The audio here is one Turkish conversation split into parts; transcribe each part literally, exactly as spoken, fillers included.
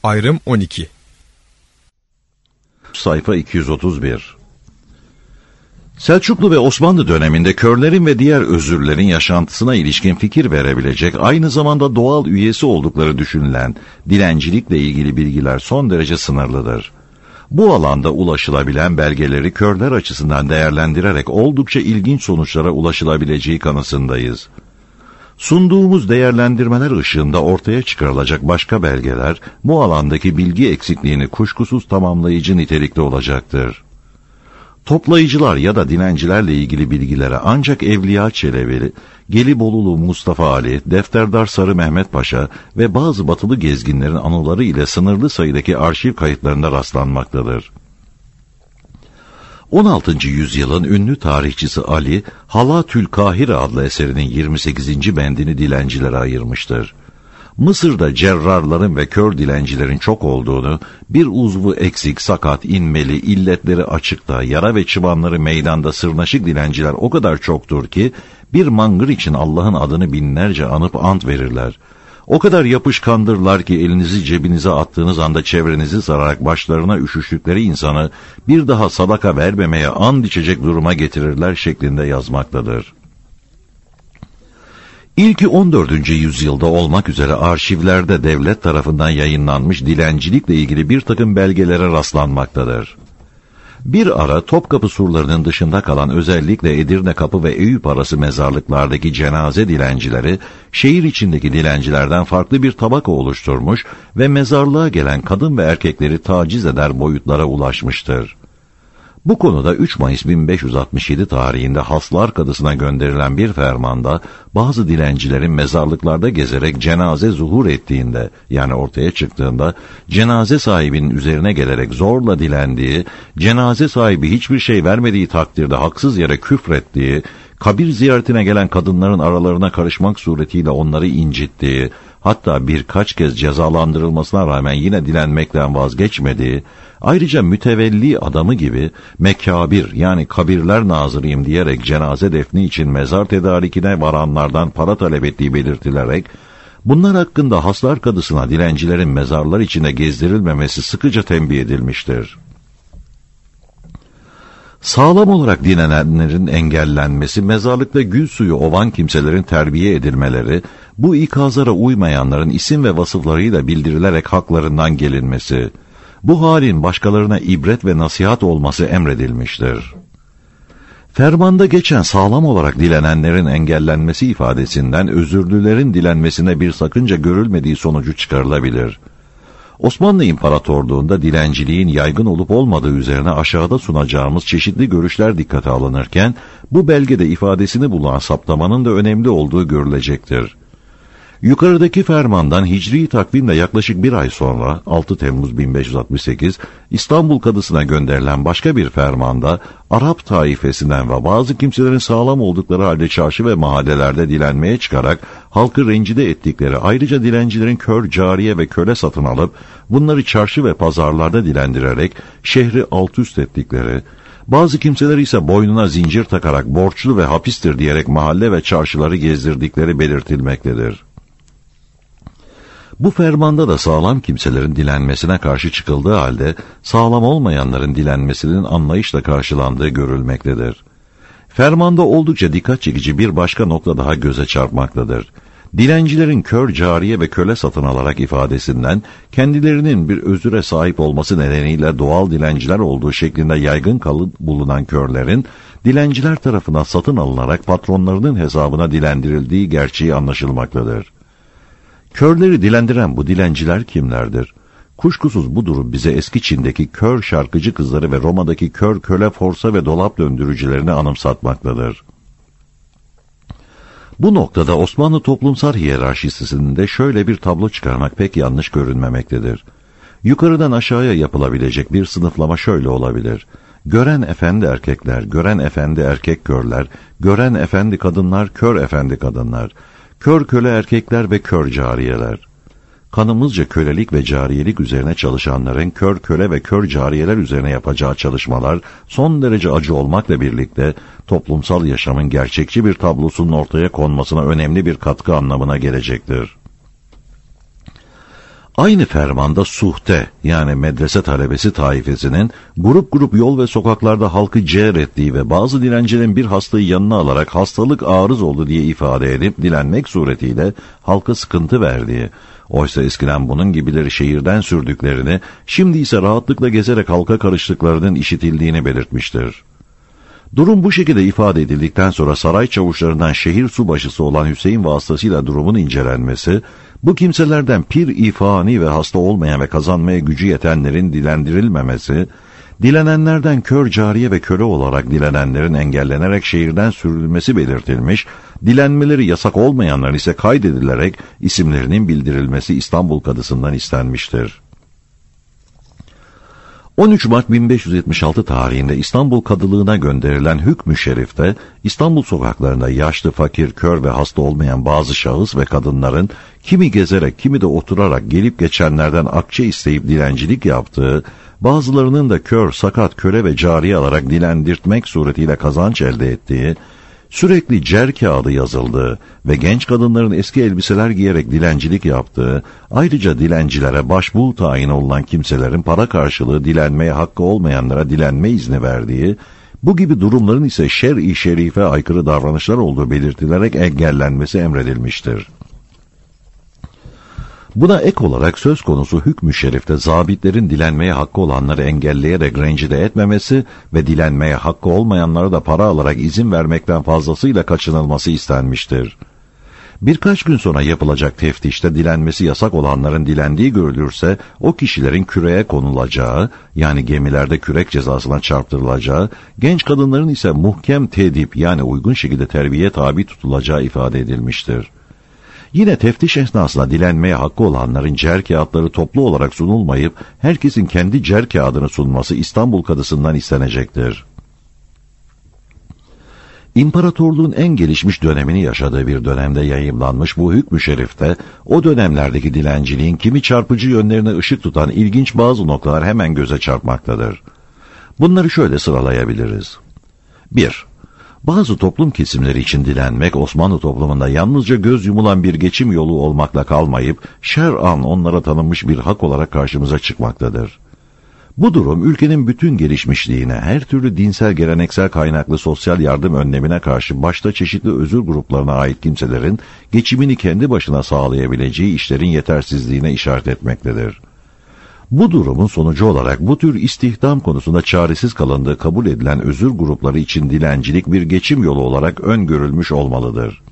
Ayrım on iki. Sayfa iki yüz otuz bir. Selçuklu ve Osmanlı döneminde körlerin ve diğer özürlerin yaşantısına ilişkin fikir verebilecek, aynı zamanda doğal üyesi oldukları düşünülen dilencilikle ilgili bilgiler son derece sınırlıdır. Bu alanda ulaşılabilen belgeleri körler açısından değerlendirerek oldukça ilginç sonuçlara ulaşılabileceği kanısındayız. Sunduğumuz değerlendirmeler ışığında ortaya çıkarılacak başka belgeler, bu alandaki bilgi eksikliğini kuşkusuz tamamlayıcı nitelikte olacaktır. Toplayıcılar ya da dilencilerle ilgili bilgilere ancak Evliya Çelebi, Gelibolulu Mustafa Ali, Defterdar Sarı Mehmet Paşa ve bazı batılı gezginlerin anıları ile sınırlı sayıdaki arşiv kayıtlarında rastlanmaktadır. on altıncı yüzyılın ünlü tarihçisi Ali, Halatül Kahire adlı eserinin yirmi sekizinci bendini dilencilere ayırmıştır. Mısır'da cerrarların ve kör dilencilerin çok olduğunu, bir uzvu eksik, sakat, inmeli, illetleri açıkta, yara ve çıbanları meydanda sırnaşık dilenciler o kadar çoktur ki, bir mangır için Allah'ın adını binlerce anıp ant verirler. O kadar yapışkandırlar ki elinizi cebinize attığınız anda çevrenizi sararak başlarına üşüştükleri insanı bir daha sadaka vermemeye and içecek duruma getirirler şeklinde yazmaktadır. İlki on dördüncü yüzyılda olmak üzere arşivlerde devlet tarafından yayınlanmış dilencilikle ilgili bir takım belgelere rastlanmaktadır. Bir ara Topkapı surlarının dışında kalan özellikle Edirne Kapı ve Eyüp arası mezarlıklardaki cenaze dilencileri, şehir içindeki dilencilerden farklı bir tabaka oluşturmuş ve mezarlığa gelen kadın ve erkekleri taciz eder boyutlara ulaşmıştır. Bu konuda üç Mayıs bin beş yüz altmış yedi tarihinde Haslar Kadısı'na gönderilen bir fermanda, bazı dilencilerin mezarlıklarda gezerek cenaze zuhur ettiğinde, yani ortaya çıktığında, cenaze sahibinin üzerine gelerek zorla dilendiği, cenaze sahibi hiçbir şey vermediği takdirde haksız yere küfrettiği, kabir ziyaretine gelen kadınların aralarına karışmak suretiyle onları incittiği, hatta birkaç kez cezalandırılmasına rağmen yine dilenmekten vazgeçmediği, ayrıca mütevelli adamı gibi mekabir yani kabirler nazırıyım diyerek cenaze defni için mezar tedarikine varanlardan para talep ettiği belirtilerek, bunlar hakkında Haslar Kadısı'na dilencilerin mezarlar içinde gezdirilmemesi sıkıca tembih edilmiştir. Sağlam olarak dinlenenlerin engellenmesi, mezarlıkta gül suyu ovan kimselerin terbiye edilmeleri, bu ikazlara uymayanların isim ve vasıflarıyla bildirilerek haklarından gelinmesi, bu halin başkalarına ibret ve nasihat olması emredilmiştir. Fermanda geçen sağlam olarak dilenenlerin engellenmesi ifadesinden özürlülerin dilenmesine bir sakınca görülmediği sonucu çıkarılabilir. Osmanlı İmparatorluğu'nda dilenciliğin yaygın olup olmadığı üzerine aşağıda sunacağımız çeşitli görüşler dikkate alınırken, bu belgede ifadesini bulan saptamanın da önemli olduğu görülecektir. Yukarıdaki fermandan Hicri takvimle yaklaşık bir ay sonra, altı Temmuz bin beş yüz altmış sekiz, İstanbul Kadısı'na gönderilen başka bir fermanda, Arap taifesinden ve bazı kimselerin sağlam oldukları halde çarşı ve mahallelerde dilenmeye çıkarak, halkı rencide ettikleri, ayrıca dilencilerin kör, cariye ve köle satın alıp, bunları çarşı ve pazarlarda dilendirerek, şehri alt üst ettikleri, bazı kimseler ise boynuna zincir takarak borçlu ve hapistir diyerek mahalle ve çarşıları gezdirdikleri belirtilmektedir. Bu fermanda da sağlam kimselerin dilenmesine karşı çıkıldığı halde, sağlam olmayanların dilenmesinin anlayışla karşılandığı görülmektedir. Fermanda oldukça dikkat çekici bir başka nokta daha göze çarpmaktadır. Dilencilerin kör, cariye ve köle satın alarak ifadesinden, kendilerinin bir özüre sahip olması nedeniyle doğal dilenciler olduğu şeklinde yaygın kalıp bulunan körlerin, dilenciler tarafından satın alınarak patronlarının hesabına dilendirildiği gerçeği anlaşılmaktadır. Körleri dilendiren bu dilenciler kimlerdir? Kuşkusuz bu durum bize eski Çin'deki kör şarkıcı kızları ve Roma'daki kör köle forsa ve dolap döndürücülerini anımsatmaktadır. Bu noktada Osmanlı toplumsal hiyerarşisinde şöyle bir tablo çıkarmak pek yanlış görünmemektedir. Yukarıdan aşağıya yapılabilecek bir sınıflama şöyle olabilir. Gören efendi erkekler, gören efendi erkek körler, gören efendi kadınlar, kör efendi kadınlar, kör köle erkekler ve kör cariyeler. Kanımızca kölelik ve cariyelik üzerine çalışanların kör köle ve kör cariyeler üzerine yapacağı çalışmalar son derece acı olmakla birlikte toplumsal yaşamın gerçekçi bir tablosunun ortaya konmasına önemli bir katkı anlamına gelecektir. Aynı fermanda suhte yani medrese talebesi taifesinin grup grup yol ve sokaklarda halkı cehr ettiği ve bazı dilencilerin bir hastayı yanına alarak hastalık arız oldu diye ifade edip dilenmek suretiyle halka sıkıntı verdiği, oysa eskiden bunun gibileri şehirden sürdüklerini, şimdi ise rahatlıkla gezerek halka karıştıklarının işitildiğini belirtmiştir. Durum bu şekilde ifade edildikten sonra saray çavuşlarından şehir subaşısı olan Hüseyin vasıtasıyla durumun incelenmesi, bu kimselerden pir ifani ve hasta olmayan ve kazanmaya gücü yetenlerin dilendirilmemesi, dilenenlerden kör cariye ve köle olarak dilenenlerin engellenerek şehirden sürülmesi belirtilmiş, dilenmeleri yasak olmayanlar ise kaydedilerek isimlerinin bildirilmesi İstanbul Kadısı'ndan istenmiştir. on üç Mart bin beş yüz yetmiş altı tarihinde İstanbul Kadılığına gönderilen hükmü şerifte, İstanbul sokaklarında yaşlı, fakir, kör ve hasta olmayan bazı şahıs ve kadınların kimi gezerek kimi de oturarak gelip geçenlerden akçe isteyip dilencilik yaptığı, bazılarının da kör, sakat, köle ve cariye alarak dilendirtmek suretiyle kazanç elde ettiği, sürekli cer kağıdı yazıldığı ve genç kadınların eski elbiseler giyerek dilencilik yaptığı, ayrıca dilencilere başbuğ tayin olunan kimselerin para karşılığı dilenmeye hakkı olmayanlara dilenme izni verdiği, bu gibi durumların ise şer-i şerife aykırı davranışlar olduğu belirtilerek engellenmesi emredilmiştir. Buna ek olarak söz konusu hükmü şerifte zabitlerin dilenmeye hakkı olanları engelleyerek rencide etmemesi ve dilenmeye hakkı olmayanlara da para alarak izin vermekten fazlasıyla kaçınılması istenmiştir. Birkaç gün sonra yapılacak teftişte dilenmesi yasak olanların dilendiği görülürse o kişilerin küreye konulacağı, yani gemilerde kürek cezasına çarptırılacağı, genç kadınların ise muhkem tedip yani uygun şekilde terbiye tabi tutulacağı ifade edilmiştir. Yine teftiş esnasında dilenmeye hakkı olanların cer kağıtları toplu olarak sunulmayıp herkesin kendi cer kağıdını sunması İstanbul Kadısı'ndan istenecektir. İmparatorluğun en gelişmiş dönemini yaşadığı bir dönemde yayımlanmış bu hükmü şerifte, o dönemlerdeki dilenciliğin kimi çarpıcı yönlerine ışık tutan ilginç bazı noktalar hemen göze çarpmaktadır. Bunları şöyle sıralayabiliriz. bir. Bazı toplum kesimleri için dilenmek Osmanlı toplumunda yalnızca göz yumulan bir geçim yolu olmakla kalmayıp şer'an onlara tanınmış bir hak olarak karşımıza çıkmaktadır. Bu durum ülkenin bütün gelişmişliğine, her türlü dinsel geleneksel kaynaklı sosyal yardım önlemine karşı başta çeşitli özür gruplarına ait kimselerin geçimini kendi başına sağlayabileceği işlerin yetersizliğine işaret etmektedir. Bu durumun sonucu olarak bu tür istihdam konusunda çaresiz kalındığı kabul edilen özür grupları için dilencilik bir geçim yolu olarak öngörülmüş olmalıdır.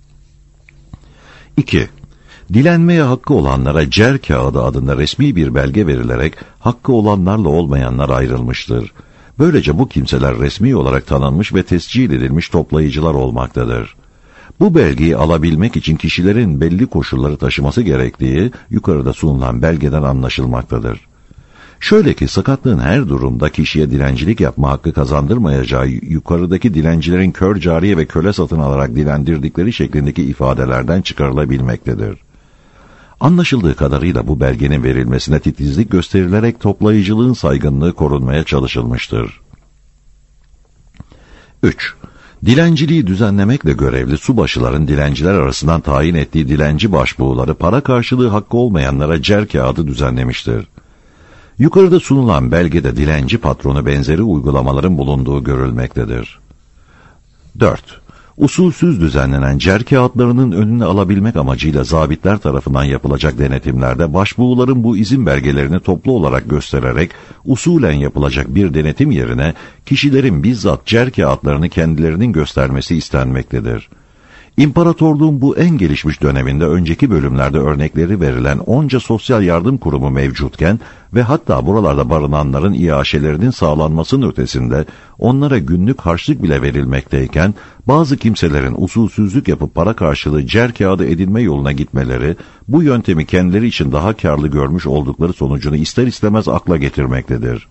iki. Dilenmeye hakkı olanlara cer kağıdı adında resmi bir belge verilerek hakkı olanlarla olmayanlar ayrılmıştır. Böylece bu kimseler resmi olarak tanınmış ve tescil edilmiş toplayıcılar olmaktadır. Bu belgeyi alabilmek için kişilerin belli koşulları taşıması gerektiği yukarıda sunulan belgeden anlaşılmaktadır. Şöyle ki sakatlığın her durumda kişiye dilencilik yapma hakkı kazandırmayacağı yukarıdaki dilencilerin kör cariye ve köle satın alarak dilendirdikleri şeklindeki ifadelerden çıkarılabilmektedir. Anlaşıldığı kadarıyla bu belgenin verilmesine titizlik gösterilerek toplayıcılığın saygınlığı korunmaya çalışılmıştır. üç. Dilenciliği düzenlemekle görevli subaşıların dilenciler arasından tayin ettiği dilenci başbuğları para karşılığı hakkı olmayanlara cer kağıdı düzenlemiştir. Yukarıda sunulan belgede dilenci patronu benzeri uygulamaların bulunduğu görülmektedir. dört. Usulsüz düzenlenen cer kağıtlarının önünü alabilmek amacıyla zabitler tarafından yapılacak denetimlerde başbuğların bu izin belgelerini toplu olarak göstererek usulen yapılacak bir denetim yerine kişilerin bizzat cer kağıtlarını kendilerinin göstermesi istenmektedir. İmparatorluğun bu en gelişmiş döneminde önceki bölümlerde örnekleri verilen onca sosyal yardım kurumu mevcutken ve hatta buralarda barınanların iaşelerinin sağlanmasının ötesinde onlara günlük harçlık bile verilmekteyken bazı kimselerin usulsüzlük yapıp para karşılığı cer kağıdı edinme yoluna gitmeleri bu yöntemi kendileri için daha karlı görmüş oldukları sonucunu ister istemez akla getirmektedir.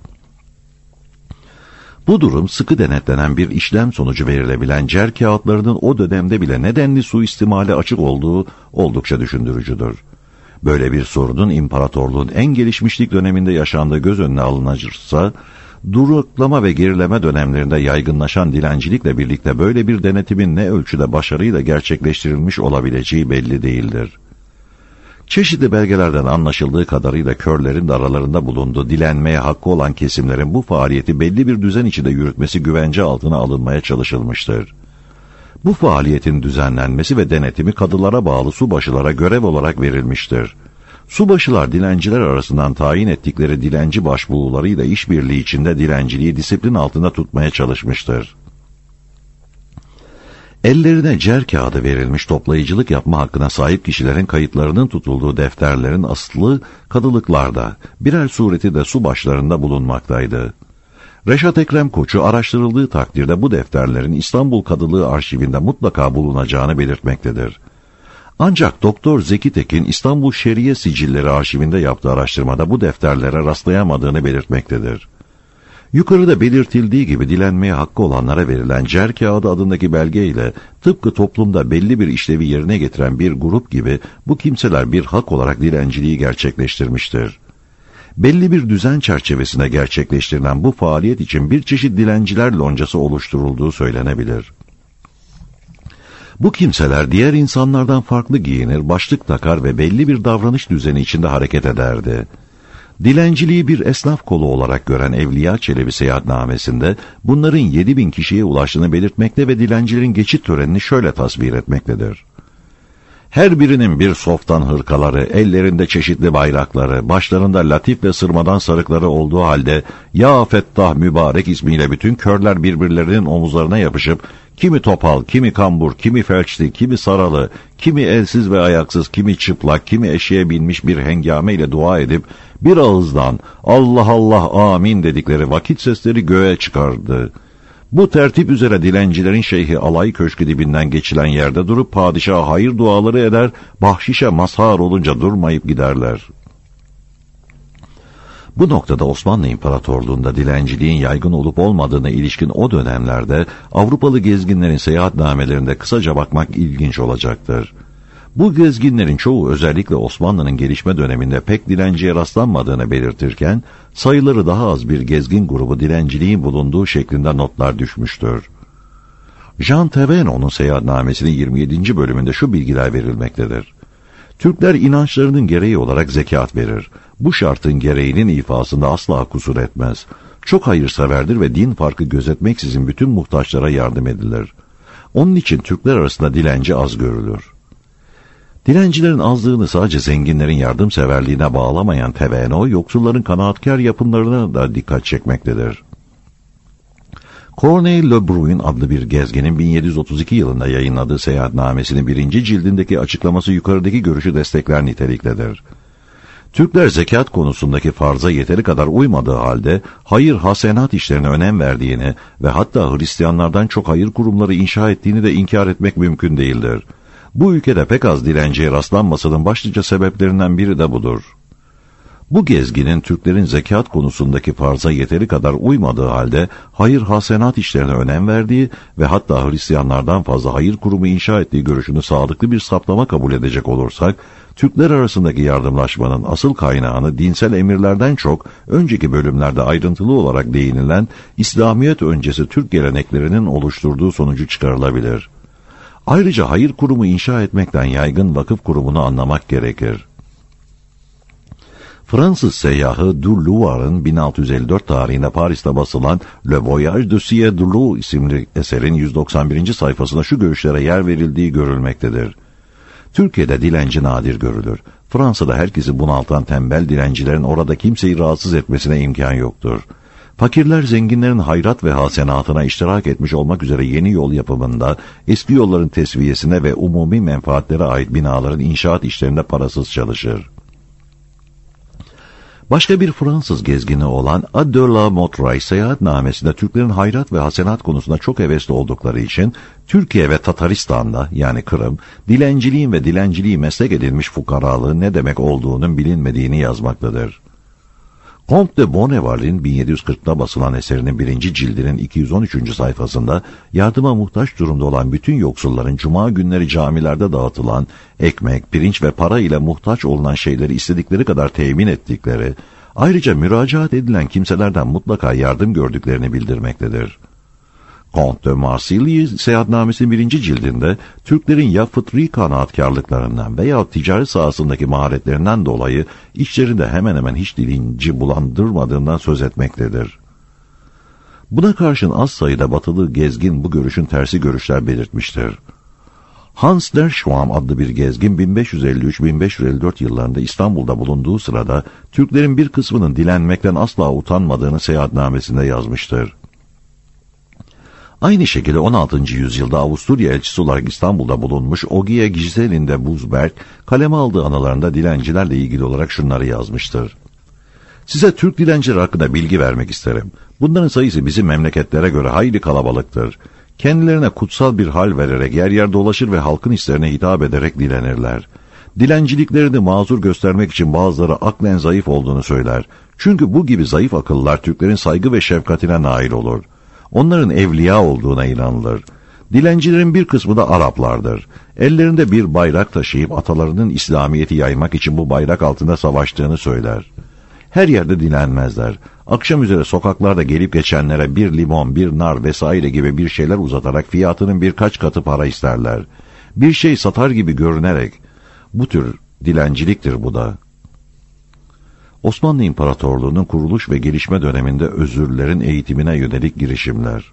Bu durum sıkı denetlenen bir işlem sonucu verilebilen cer kağıtlarının o dönemde bile nedenli suistimale açık olduğu oldukça düşündürücüdür. Böyle bir sorunun imparatorluğun en gelişmişlik döneminde yaşandığı göz önüne alınacaksa, duraklama ve gerileme dönemlerinde yaygınlaşan dilencilikle birlikte böyle bir denetimin ne ölçüde başarıyla gerçekleştirilmiş olabileceği belli değildir. Çeşitli belgelerden anlaşıldığı kadarıyla körlerin de aralarında bulunduğu dilenmeye hakkı olan kesimlerin bu faaliyeti belli bir düzen içinde yürütmesi güvence altına alınmaya çalışılmıştır. Bu faaliyetin düzenlenmesi ve denetimi kadılara bağlı subaşılara görev olarak verilmiştir. Subaşılar dilenciler arasından tayin ettikleri dilenci başbuğlarıyla işbirliği içinde dilenciliği disiplin altında tutmaya çalışmıştır. Ellerine cer kağıdı verilmiş toplayıcılık yapma hakkına sahip kişilerin kayıtlarının tutulduğu defterlerin aslı kadılıklarda, birer sureti de subaşlarında bulunmaktaydı. Reşat Ekrem Koçu araştırıldığı takdirde bu defterlerin İstanbul Kadılığı arşivinde mutlaka bulunacağını belirtmektedir. Ancak Doktor Zeki Tekin İstanbul Şeriye Sicilleri arşivinde yaptığı araştırmada bu defterlere rastlayamadığını belirtmektedir. Yukarıda belirtildiği gibi dilenmeye hakkı olanlara verilen cer kağıdı adındaki belge ile tıpkı toplumda belli bir işlevi yerine getiren bir grup gibi bu kimseler bir hak olarak dilenciliği gerçekleştirmiştir. Belli bir düzen çerçevesinde gerçekleştirilen bu faaliyet için bir çeşit dilenciler loncası oluşturulduğu söylenebilir. Bu kimseler diğer insanlardan farklı giyinir, başlık takar ve belli bir davranış düzeni içinde hareket ederdi. Dilenciliği bir esnaf kolu olarak gören Evliya Çelebi seyahatnamesinde bunların yedi bin kişiye ulaştığını belirtmekte ve dilencilerin geçit törenini şöyle tasvir etmektedir. Her birinin bir softan hırkaları, ellerinde çeşitli bayrakları, başlarında latif ve sırmadan sarıkları olduğu halde Ya Fettah Mübarek ismiyle bütün körler birbirlerinin omuzlarına yapışıp kimi topal, kimi kambur, kimi felçli, kimi saralı, kimi elsiz ve ayaksız, kimi çıplak, kimi eşeğe binmiş bir hengame ile dua edip bir ağızdan Allah Allah amin dedikleri vakit sesleri göğe çıkardı. Bu tertip üzere dilencilerin şeyhi alay köşkü dibinden geçilen yerde durup padişaha hayır duaları eder, bahşişe mazhar olunca durmayıp giderler. Bu noktada Osmanlı İmparatorluğu'nda dilenciliğin yaygın olup olmadığına ilişkin o dönemlerde Avrupalı gezginlerin seyahatnamelerinde kısaca bakmak ilginç olacaktır. Bu gezginlerin çoğu özellikle Osmanlı'nın gelişme döneminde pek dilenciye rastlanmadığını belirtirken, sayıları daha az bir gezgin grubu dilenciliğin bulunduğu şeklinde notlar düşmüştür. Jean Thévenot'un seyahatnamesinin yirmi yedinci bölümünde şu bilgiler verilmektedir. Türkler inançlarının gereği olarak zekat verir. Bu şartın gereğinin ifasında asla kusur etmez. Çok hayırseverdir ve din farkı gözetmeksizin bütün muhtaçlara yardım edilir. Onun için Türkler arasında dilenci az görülür. Dilencilerin azlığını sadece zenginlerin yardımseverliğine bağlamayan Thévenot, yoksulların kanaatkar yapımlarına da dikkat çekmektedir. Corneille Le Bruyne adlı bir gezginin bin yedi yüz otuz iki yılında yayınladığı seyahatnamesinin birinci cildindeki açıklaması yukarıdaki görüşü destekler niteliktedir. Türkler zekat konusundaki farza yeteri kadar uymadığı halde hayır hasenat işlerine önem verdiğini ve hatta Hristiyanlardan çok hayır kurumları inşa ettiğini de inkar etmek mümkün değildir. Bu ülkede pek az dilenciye rastlanmasının başlıca sebeplerinden biri de budur. Bu gezginin Türklerin zekat konusundaki farza yeteri kadar uymadığı halde hayır hasenat işlerine önem verdiği ve hatta Hristiyanlardan fazla hayır kurumu inşa ettiği görüşünü sağlıklı bir saptama kabul edecek olursak, Türkler arasındaki yardımlaşmanın asıl kaynağını dinsel emirlerden çok önceki bölümlerde ayrıntılı olarak değinilen İslamiyet öncesi Türk geleneklerinin oluşturduğu sonucu çıkarılabilir. Ayrıca hayır kurumu inşa etmekten yaygın vakıf kurumunu anlamak gerekir. Fransız seyyahı Du Loir'ın bin altı yüz elli dört tarihinde Paris'te basılan Le Voyage de Sieur de Lou isimli eserin yüz doksan birinci sayfasında şu görüşlere yer verildiği görülmektedir. Türkiye'de dilenci nadir görülür. Fransa'da herkesi bunaltan tembel dilencilerin orada kimseyi rahatsız etmesine imkan yoktur. Fakirler zenginlerin hayrat ve hasenatına iştirak etmiş olmak üzere yeni yol yapımında, eski yolların tesviyesine ve umumi menfaatlere ait binaların inşaat işlerinde parasız çalışır. Başka bir Fransız gezgini olan Ad de la Mottray seyahatnamesinde Türklerin hayrat ve hasenat konusunda çok hevesli oldukları için Türkiye ve Tataristan'da yani Kırım, dilenciliğin ve dilenciliği meslek edilmiş fukaralığın ne demek olduğunun bilinmediğini yazmaktadır. Comte de Bonneval'in bin yedi yüz kırkta basılan eserinin birinci cildinin iki yüz on üçüncü sayfasında yardıma muhtaç durumda olan bütün yoksulların cuma günleri camilerde dağıtılan ekmek, pirinç ve para ile muhtaç olunan şeyleri istedikleri kadar temin ettikleri, ayrıca müracaat edilen kimselerden mutlaka yardım gördüklerini bildirmektedir. Comte de Marsilya seyahatnamesinin birinci cildinde Türklerin ya fıtri kanaatkarlıklarından veya ticaret sahasındaki maharetlerinden dolayı içlerinde hemen hemen hiç dilinci bulandırmadığından söz etmektedir. Buna karşın az sayıda batılı gezgin bu görüşün tersi görüşler belirtmiştir. Hans der Schwam adlı bir gezgin bin beş yüz elli üç bin beş yüz elli dört yıllarında İstanbul'da bulunduğu sırada Türklerin bir kısmının dilenmekten asla utanmadığını seyahatnamesinde yazmıştır. Aynı şekilde on altıncı yüzyılda Avusturya elçisi olarak İstanbul'da bulunmuş Ogier Giselin de Buzberg, kaleme aldığı anılarında dilencilerle ilgili olarak şunları yazmıştır. Size Türk dilenciler hakkında bilgi vermek isterim. Bunların sayısı bizim memleketlere göre hayli kalabalıktır. Kendilerine kutsal bir hal vererek yer yer dolaşır ve halkın hislerine hitap ederek dilenirler. Dilenciliklerini mazur göstermek için bazıları aklen zayıf olduğunu söyler. Çünkü bu gibi zayıf akıllar Türklerin saygı ve şefkatine nail olur. Onların evliya olduğuna inanılır. Dilencilerin bir kısmı da Araplardır. Ellerinde bir bayrak taşıyıp atalarının İslamiyet'i yaymak için bu bayrak altında savaştığını söyler. Her yerde dilenmezler. Akşam üzere sokaklarda gelip geçenlere bir limon, bir nar vesaire gibi bir şeyler uzatarak fiyatının birkaç katı para isterler. Bir şey satar gibi görünerek. Bu tür dilenciliktir bu da. Osmanlı İmparatorluğu'nun kuruluş ve gelişme döneminde özürlerin eğitimine yönelik girişimler.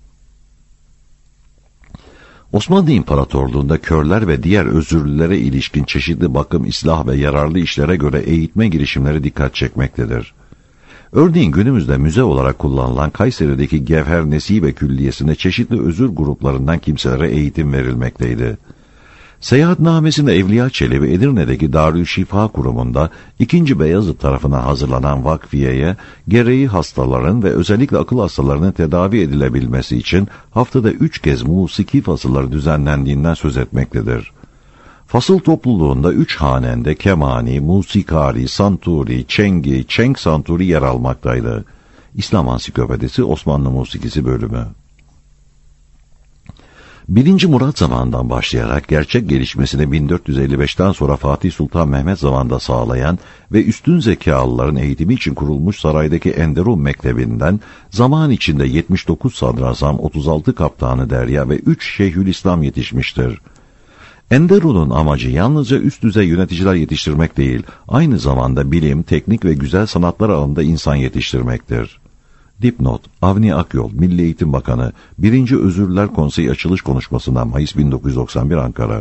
Osmanlı İmparatorluğu'nda körler ve diğer özürlülere ilişkin çeşitli bakım, islah ve yararlı işlere göre eğitme girişimleri dikkat çekmektedir. Örneğin günümüzde müze olarak kullanılan Kayseri'deki Gevher Nesibe Külliyesi'nde çeşitli özür gruplarından kimselere eğitim verilmekteydi. Seyahatnamesinde Evliya Çelebi Edirne'deki Darüşşifa Kurumu'nda ikinci Beyazıt tarafından hazırlanan vakfiyeye gereği hastaların ve özellikle akıl hastalarının tedavi edilebilmesi için haftada üç kez musiki fasılları düzenlendiğinden söz etmektedir. Fasıl topluluğunda üç hanende kemani, musikari, santuri, çengi, çeng santuri yer almaktaydı. İslam Ansiklopedisi Osmanlı Musikisi bölümü. Birinci Murat zamanından başlayarak gerçek gelişmesini bin dört yüz elli beşten sonra Fatih Sultan Mehmet zamanında sağlayan ve üstün zekalıların eğitimi için kurulmuş saraydaki Enderun Mektebi'nden zaman içinde yetmiş dokuz sadrazam, otuz altı kaptanı derya ve üç Şeyhülislam yetişmiştir. Enderun'un amacı yalnızca üst düzey yöneticiler yetiştirmek değil, aynı zamanda bilim, teknik ve güzel sanatlar alanında insan yetiştirmektir. Dipnot, Avni Akyol, Milli Eğitim Bakanı, birinci Özürler Konseyi açılış konuşmasından Mayıs bin dokuz yüz doksan bir Ankara.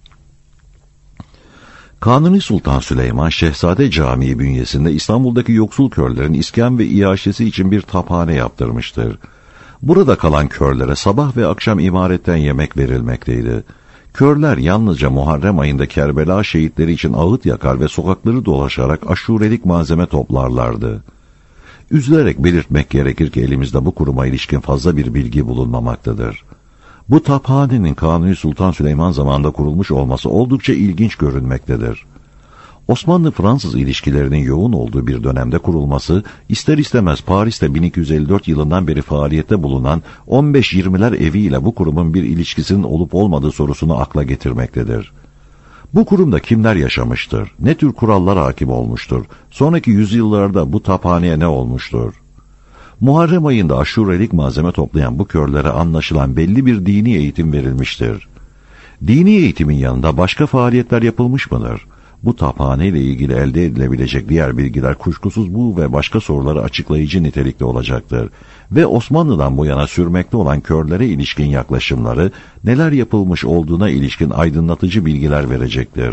Kanuni Sultan Süleyman, Şehzade Camii bünyesinde İstanbul'daki yoksul körlerin iskan ve iaşesi için bir taphane yaptırmıştır. Burada kalan körlere sabah ve akşam imaretten yemek verilmekteydi. Körler yalnızca Muharrem ayında Kerbela şehitleri için ağıt yakar ve sokakları dolaşarak aşurelik malzeme toplarlardı. Üzülerek belirtmek gerekir ki elimizde bu kuruma ilişkin fazla bir bilgi bulunmamaktadır. Bu taphanenin Kanuni Sultan Süleyman zamanında kurulmuş olması oldukça ilginç görünmektedir. Osmanlı-Fransız ilişkilerinin yoğun olduğu bir dönemde kurulması, ister istemez Paris'te bin iki yüz elli dört yılından beri faaliyette bulunan on beş yirmiler evi ile bu kurumun bir ilişkisinin olup olmadığı sorusunu akla getirmektedir. Bu kurumda kimler yaşamıştır? Ne tür kurallar hakim olmuştur? Sonraki yüzyıllarda bu taphaneye ne olmuştur? Muharrem ayında aşurelik malzeme toplayan bu körlere anlaşılan belli bir dini eğitim verilmiştir. Dini eğitimin yanında başka faaliyetler yapılmış mıdır? Bu taphane ile ilgili elde edilebilecek diğer bilgiler kuşkusuz bu ve başka soruları açıklayıcı nitelikte olacaktır. Ve Osmanlı'dan bu yana sürmekte olan körlere ilişkin yaklaşımları, neler yapılmış olduğuna ilişkin aydınlatıcı bilgiler verecektir.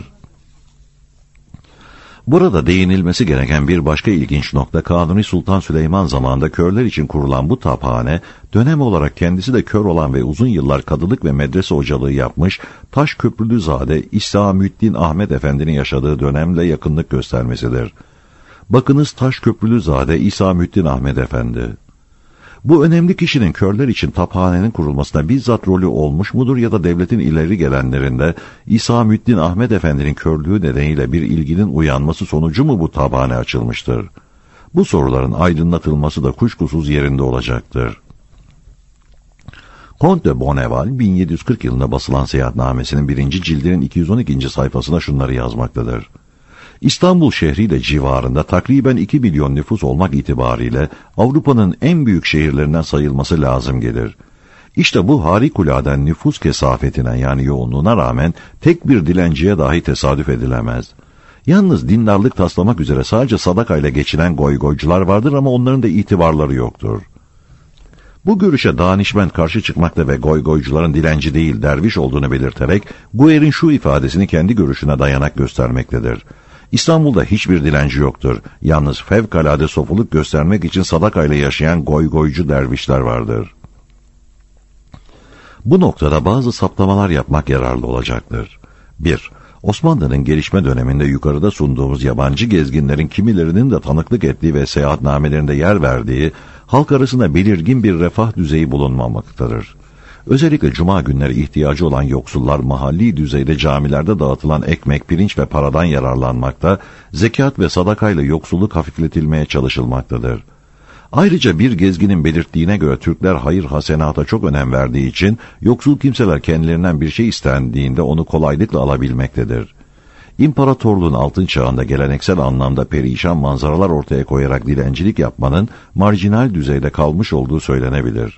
Burada değinilmesi gereken bir başka ilginç nokta, Kanuni Sultan Süleyman zamanında körler için kurulan bu taphane, dönem olarak kendisi de kör olan ve uzun yıllar kadılık ve medrese hocalığı yapmış Taşköprülüzade İslamüddin Ahmet Efendi'nin yaşadığı dönemle yakınlık göstermesidir. Bakınız Taşköprülüzade İslamüddin Ahmet Efendi. Bu önemli kişinin körler için taphanenin kurulmasına bizzat rolü olmuş mudur ya da devletin ileri gelenlerinde İslamüddin Ahmet Efendi'nin körlüğü nedeniyle bir ilginin uyanması sonucu mu bu taphane açılmıştır? Bu soruların aydınlatılması da kuşkusuz yerinde olacaktır. Comte de Bonneval, bin yedi yüz kırk yılında basılan seyahatnamesinin birinci cildinin iki yüz on ikinci sayfasına şunları yazmaktadır. İstanbul şehriyle civarında takriben iki milyon nüfus olmak itibariyle Avrupa'nın en büyük şehirlerinden sayılması lazım gelir. İşte bu harikuladen nüfus kesafetine yani yoğunluğuna rağmen tek bir dilenciye dahi tesadüf edilemez. Yalnız dindarlık taslamak üzere sadece sadakayla geçinen goygoycular vardır ama onların da itibarları yoktur. Bu görüşe danişment karşı çıkmakta ve goygoycuların dilenci değil derviş olduğunu belirterek Guer'in şu ifadesini kendi görüşüne dayanak göstermektedir. İstanbul'da hiçbir dilenci yoktur. Yalnız fevkalade sofuluk göstermek için sadakayla yaşayan goygoycu dervişler vardır. Bu noktada bazı saptamalar yapmak yararlı olacaktır. bir. Osmanlı'nın gelişme döneminde yukarıda sunduğumuz yabancı gezginlerin kimilerinin de tanıklık ettiği ve seyahatnamelerinde yer verdiği halk arasında belirgin bir refah düzeyi bulunmamaktadır. Özellikle cuma günleri ihtiyacı olan yoksullar mahalli düzeyde camilerde dağıtılan ekmek, pirinç ve paradan yararlanmakta, zekat ve sadakayla yoksulluk hafifletilmeye çalışılmaktadır. Ayrıca bir gezginin belirttiğine göre Türkler hayır hasenata çok önem verdiği için yoksul kimseler kendilerinden bir şey istendiğinde onu kolaylıkla alabilmektedir. İmparatorluğun altın çağında geleneksel anlamda perişan manzaralar ortaya koyarak dilencilik yapmanın marjinal düzeyde kalmış olduğu söylenebilir.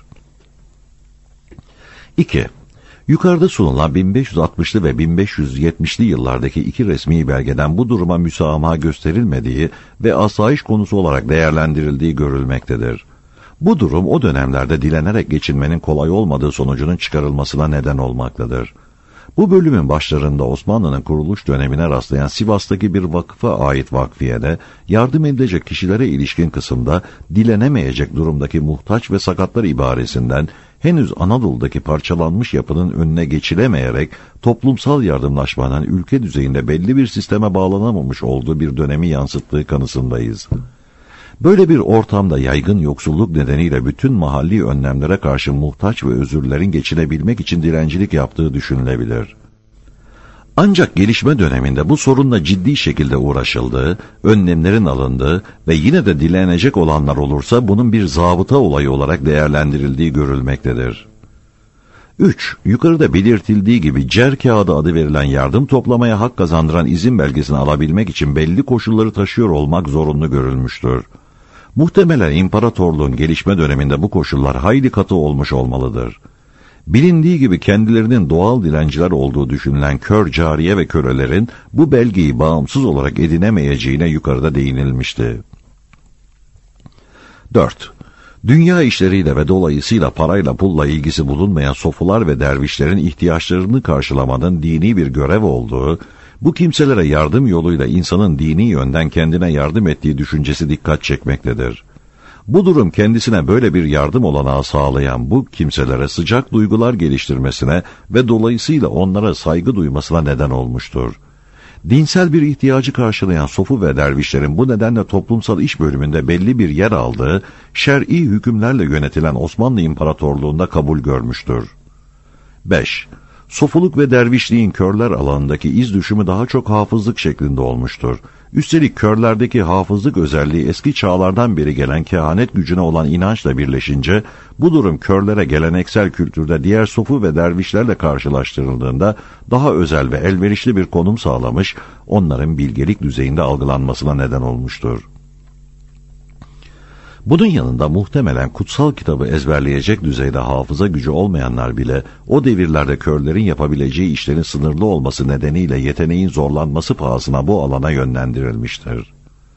iki. Yukarıda sunulan bin beş yüz altmışlı ve bin beş yüz yetmişli yıllardaki iki resmi belgeden bu duruma müsamaha gösterilmediği ve asayiş konusu olarak değerlendirildiği görülmektedir. Bu durum o dönemlerde dilenerek geçinmenin kolay olmadığı sonucunun çıkarılmasına neden olmaktadır. Bu bölümün başlarında Osmanlı'nın kuruluş dönemine rastlayan Sivas'taki bir vakıfa ait vakfiyede yardım edilecek kişilere ilişkin kısımda dilenemeyecek durumdaki muhtaç ve sakatlar ibaresinden henüz Anadolu'daki parçalanmış yapının önüne geçilemeyerek toplumsal yardımlaşmanın ülke düzeyinde belli bir sisteme bağlanamamış olduğu bir dönemi yansıttığı kanısındayız. Böyle bir ortamda yaygın yoksulluk nedeniyle bütün mahalli önlemlere karşı muhtaç ve özürlerin geçinebilmek için dilencilik yaptığı düşünülebilir. Ancak gelişme döneminde bu sorunla ciddi şekilde uğraşıldığı, önlemlerin alındığı ve yine de dilenecek olanlar olursa bunun bir zabıta olayı olarak değerlendirildiği görülmektedir. üç. Yukarıda belirtildiği gibi cer kağıdı adı verilen yardım toplamaya hak kazandıran izin belgesini alabilmek için belli koşulları taşıyor olmak zorunlu görülmüştür. Muhtemelen imparatorluğun gelişme döneminde bu koşullar hayli katı olmuş olmalıdır. Bilindiği gibi kendilerinin doğal dilenciler olduğu düşünülen kör cariye ve kölelerin bu belgeyi bağımsız olarak edinemeyeceğine yukarıda değinilmişti. dört. Dünya işleriyle ve dolayısıyla parayla pulla ilgisi bulunmayan sofular ve dervişlerin ihtiyaçlarını karşılamanın dini bir görev olduğu, bu kimselere yardım yoluyla insanın dini yönden kendine yardım ettiği düşüncesi dikkat çekmektedir. Bu durum kendisine böyle bir yardım olanağı sağlayan bu kimselere sıcak duygular geliştirmesine ve dolayısıyla onlara saygı duymasına neden olmuştur. Dinsel bir ihtiyacı karşılayan sofu ve dervişlerin bu nedenle toplumsal iş bölümünde belli bir yer aldığı, şer'i hükümlerle yönetilen Osmanlı İmparatorluğu'nda kabul görmüştür. beş. Sofuluk ve dervişliğin körler alanındaki iz düşümü daha çok hafızlık şeklinde olmuştur. Üstelik körlerdeki hafızlık özelliği eski çağlardan beri gelen kehanet gücüne olan inançla birleşince, bu durum körlere geleneksel kültürde diğer sofu ve dervişlerle karşılaştırıldığında daha özel ve elverişli bir konum sağlamış, onların bilgelik düzeyinde algılanmasına neden olmuştur. Bunun yanında muhtemelen kutsal kitabı ezberleyecek düzeyde hafıza gücü olmayanlar bile o devirlerde körlerin yapabileceği işlerin sınırlı olması nedeniyle yeteneğin zorlanması pahasına bu alana yönlendirilmiştir.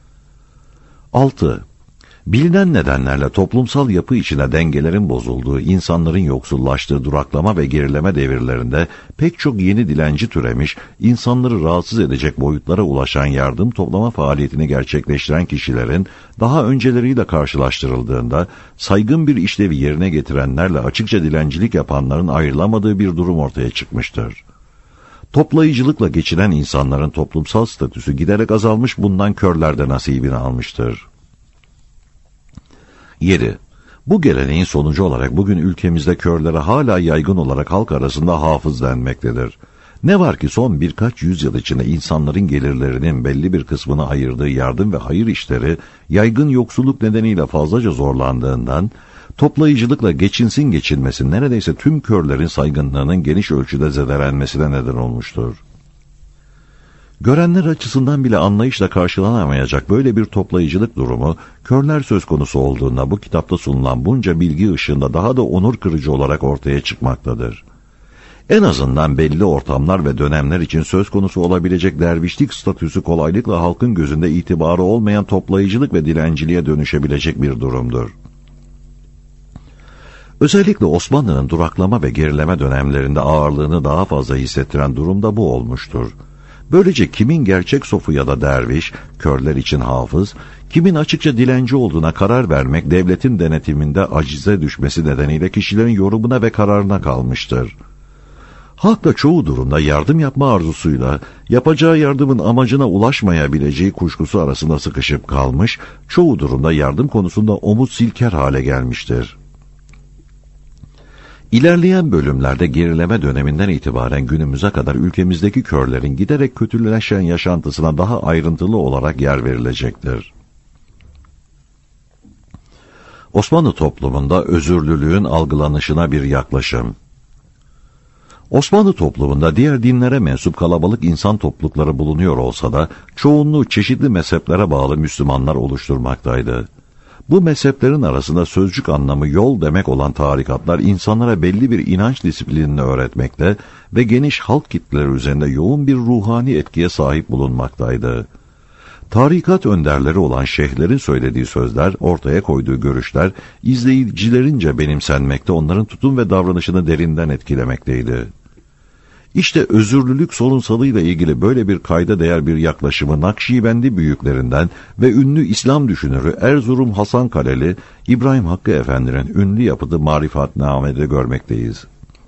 altı. Bilinen nedenlerle toplumsal yapı içine dengelerin bozulduğu, insanların yoksullaştığı duraklama ve gerileme devirlerinde pek çok yeni dilenci türemiş, insanları rahatsız edecek boyutlara ulaşan yardım toplama faaliyetini gerçekleştiren kişilerin daha önceleriyle karşılaştırıldığında saygın bir işlevi yerine getirenlerle açıkça dilencilik yapanların ayrılamadığı bir durum ortaya çıkmıştır. Toplayıcılıkla geçinen insanların toplumsal statüsü giderek azalmış, bundan körler de nasibini almıştır. yedi. Bu geleneğin sonucu olarak bugün ülkemizde körlere hala yaygın olarak halk arasında hafız denmektedir. Ne var ki son birkaç yüzyıl içinde insanların gelirlerinin belli bir kısmını ayırdığı yardım ve hayır işleri yaygın yoksulluk nedeniyle fazlaca zorlandığından, toplayıcılıkla geçinsin geçinmesin neredeyse tüm körlerin saygınlığının geniş ölçüde zedelenmesine neden olmuştur. Görenler açısından bile anlayışla karşılanamayacak böyle bir toplayıcılık durumu, körler söz konusu olduğunda bu kitapta sunulan bunca bilgi ışığında daha da onur kırıcı olarak ortaya çıkmaktadır. En azından belli ortamlar ve dönemler için söz konusu olabilecek dervişlik statüsü kolaylıkla halkın gözünde itibarı olmayan toplayıcılık ve dilenciliğe dönüşebilecek bir durumdur. Özellikle Osmanlı'nın duraklama ve gerileme dönemlerinde ağırlığını daha fazla hissettiren durum da bu olmuştur. Böylece kimin gerçek sofu ya da derviş, körler için hafız, kimin açıkça dilenci olduğuna karar vermek devletin denetiminde acize düşmesi nedeniyle kişilerin yorumuna ve kararına kalmıştır. Halk da çoğu durumda yardım yapma arzusuyla yapacağı yardımın amacına ulaşmayabileceği kuşkusu arasında sıkışıp kalmış, çoğu durumda yardım konusunda omuz silker hale gelmiştir. İlerleyen bölümlerde gerileme döneminden itibaren günümüze kadar ülkemizdeki körlerin giderek kötüleşen yaşantısına daha ayrıntılı olarak yer verilecektir. Osmanlı toplumunda özürlülüğün algılanışına bir yaklaşım. Osmanlı toplumunda diğer dinlere mensup kalabalık insan toplulukları bulunuyor olsa da çoğunluğu çeşitli mezheplere bağlı Müslümanlar oluşturmaktaydı. Bu mezheplerin arasında sözcük anlamı yol demek olan tarikatlar insanlara belli bir inanç disiplinini öğretmekte ve geniş halk kitleleri üzerinde yoğun bir ruhani etkiye sahip bulunmaktaydı. Tarikat önderleri olan şeyhlerin söylediği sözler, ortaya koyduğu görüşler, izleyicilerince benimsenmekte, onların tutum ve davranışını derinden etkilemekteydi. İşte özürlülük sorunsalıyla ilgili böyle bir kayda değer bir yaklaşımı Nakşibendi büyüklerinden ve ünlü İslam düşünürü Erzurum Hasan Kaleli İbrahim Hakkı Efendi'nin ünlü yapıtı Marifatname'de görmekteyiz.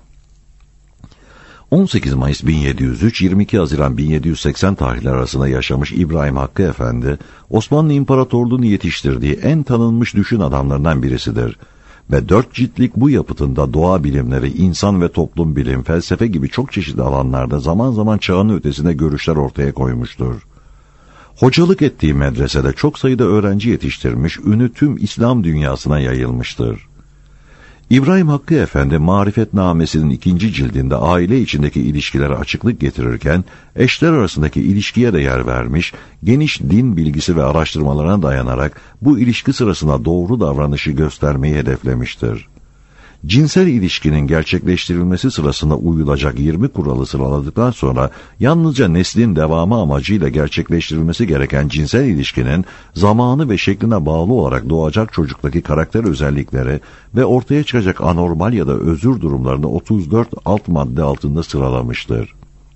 on sekiz Mayıs bin yedi yüz üç - yirmi iki Haziran bin yedi yüz seksen tarihleri arasında yaşamış İbrahim Hakkı Efendi, Osmanlı İmparatorluğu'nu yetiştirdiği en tanınmış düşün adamlarından birisidir. Ve dört ciltlik bu yapıtında doğa bilimleri, insan ve toplum bilim, felsefe gibi çok çeşitli alanlarda zaman zaman çağın ötesinde görüşler ortaya koymuştur. Hocalık ettiği medresede çok sayıda öğrenci yetiştirmiş, ünü tüm İslam dünyasına yayılmıştır. İbrahim Hakkı Efendi, Marifetnamesi'nin ikinci cildinde aile içindeki ilişkilere açıklık getirirken, eşler arasındaki ilişkiye de yer vermiş, geniş din bilgisi ve araştırmalarına dayanarak bu ilişki sırasında doğru davranışı göstermeyi hedeflemiştir. Cinsel ilişkinin gerçekleştirilmesi sırasında uyulacak yirmi kuralı sıraladıktan sonra yalnızca neslin devamı amacıyla gerçekleştirilmesi gereken cinsel ilişkinin zamanı ve şekline bağlı olarak doğacak çocuktaki karakter özellikleri ve ortaya çıkacak anormal ya da özür durumlarını otuz dört alt madde altında sıralamıştır.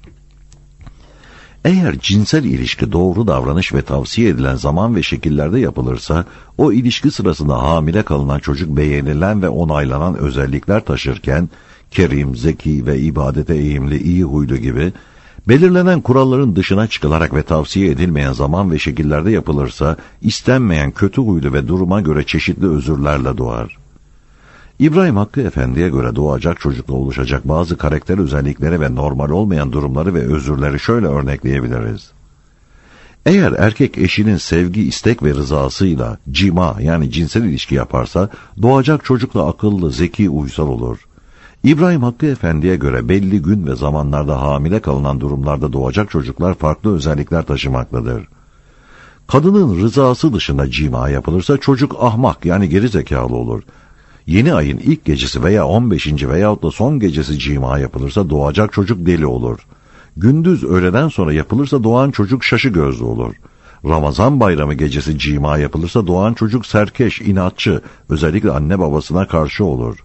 Eğer cinsel ilişki doğru davranış ve tavsiye edilen zaman ve şekillerde yapılırsa, o ilişki sırasında hamile kalınan çocuk beğenilen ve onaylanan özellikler taşırken, kerim, zeki ve ibadete eğimli, iyi huylu gibi, belirlenen kuralların dışına çıkılarak ve tavsiye edilmeyen zaman ve şekillerde yapılırsa, istenmeyen kötü huylu ve duruma göre çeşitli özürlerle doğar. İbrahim Hakkı Efendi'ye göre doğacak çocukla oluşacak bazı karakter özellikleri ve normal olmayan durumları ve özürleri şöyle örnekleyebiliriz. Eğer erkek eşinin sevgi, istek ve rızasıyla cima yani cinsel ilişki yaparsa doğacak çocukla akıllı, zeki, uysal olur. İbrahim Hakkı Efendi'ye göre belli gün ve zamanlarda hamile kalınan durumlarda doğacak çocuklar farklı özellikler taşımaktadır. Kadının rızası dışında cima yapılırsa çocuk ahmak yani geri zekalı olur. Yeni ayın ilk gecesi veya on beşinci veyahut da son gecesi cima yapılırsa doğacak çocuk deli olur. Gündüz öğleden sonra yapılırsa doğan çocuk şaşı gözlü olur. Ramazan bayramı gecesi cima yapılırsa doğan çocuk serkeş, inatçı, özellikle anne babasına karşı olur.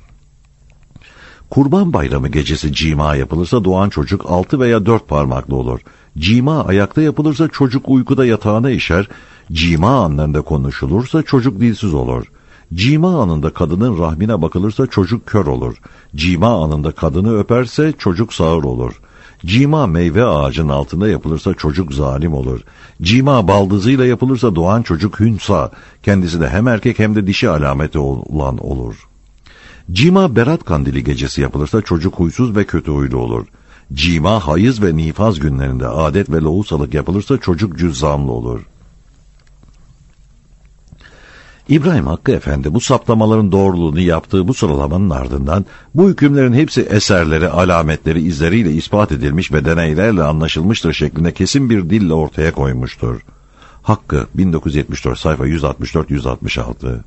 Kurban bayramı gecesi cima yapılırsa doğan çocuk altı veya dört parmaklı olur. Cima ayakta yapılırsa çocuk uykuda yatağına işer, cima anlarında konuşulursa çocuk dilsiz olur. Cima anında kadının rahmine bakılırsa çocuk kör olur. Cima anında kadını öperse çocuk sağır olur. Cima meyve ağacının altında yapılırsa çocuk zalim olur. Cima baldızıyla yapılırsa doğan çocuk hünsa, kendisi de hem erkek hem de dişi alameti olan olur. Cima berat kandili gecesi yapılırsa çocuk huysuz ve kötü huylu olur. Cima hayız ve nifaz günlerinde adet ve lohusalık yapılırsa çocuk cüzzamlı olur. İbrahim Hakkı Efendi bu saptamaların doğruluğunu yaptığı bu sıralamanın ardından bu hükümlerin hepsi eserleri, alametleri, izleriyle ispat edilmiş ve deneylerle anlaşılmıştır şeklinde kesin bir dille ortaya koymuştur. Hakkı bin dokuz yüz yetmiş dört sayfa yüz altmış dört yüz altmış altı.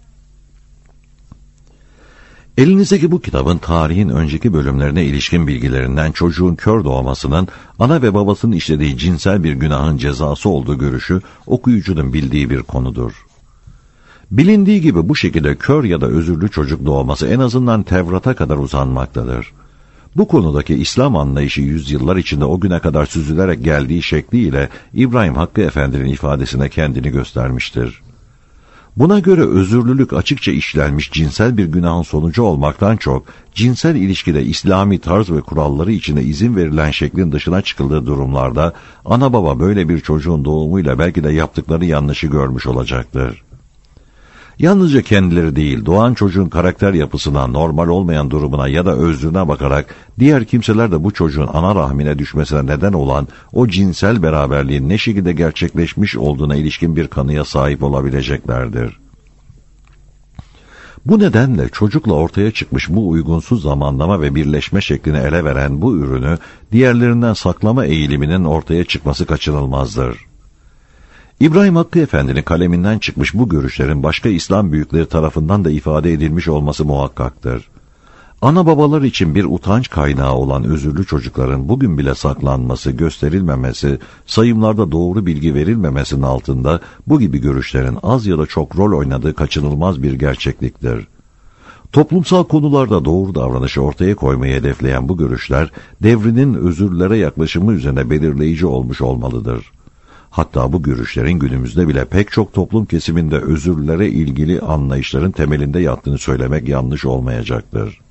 Elinizdeki bu kitabın tarihin önceki bölümlerine ilişkin bilgilerinden çocuğun kör doğmasının ana ve babasının işlediği cinsel bir günahın cezası olduğu görüşü okuyucunun bildiği bir konudur. Bilindiği gibi bu şekilde kör ya da özürlü çocuk doğması en azından Tevrat'a kadar uzanmaktadır. Bu konudaki İslam anlayışı yüzyıllar içinde o güne kadar süzülerek geldiği şekliyle İbrahim Hakkı Efendi'nin ifadesine kendini göstermiştir. Buna göre özürlülük açıkça işlenmiş cinsel bir günahın sonucu olmaktan çok, cinsel ilişkide İslami tarz ve kuralları içinde izin verilen şeklin dışına çıkıldığı durumlarda, ana baba böyle bir çocuğun doğumuyla belki de yaptıkları yanlışı görmüş olacaktır. Yalnızca kendileri değil, doğan çocuğun karakter yapısına, normal olmayan durumuna ya da özrüne bakarak, diğer kimseler de bu çocuğun ana rahmine düşmesine neden olan o cinsel beraberliğin ne şekilde gerçekleşmiş olduğuna ilişkin bir kanıya sahip olabileceklerdir. Bu nedenle çocukla ortaya çıkmış bu uygunsuz zamanlama ve birleşme şeklini ele veren bu ürünü, diğerlerinden saklama eğiliminin ortaya çıkması kaçınılmazdır. İbrahim Hakkı Efendi'nin kaleminden çıkmış bu görüşlerin başka İslam büyükleri tarafından da ifade edilmiş olması muhakkaktır. Ana babalar için bir utanç kaynağı olan özürlü çocukların bugün bile saklanması, gösterilmemesi, sayımlarda doğru bilgi verilmemesinin altında bu gibi görüşlerin az ya da çok rol oynadığı kaçınılmaz bir gerçekliktir. Toplumsal konularda doğru davranışı ortaya koymayı hedefleyen bu görüşler, devrinin özürlere yaklaşımı üzerine belirleyici olmuş olmalıdır. Hatta bu görüşlerin günümüzde bile pek çok toplum kesiminde özürlere ilgili anlayışların temelinde yattığını söylemek yanlış olmayacaktır.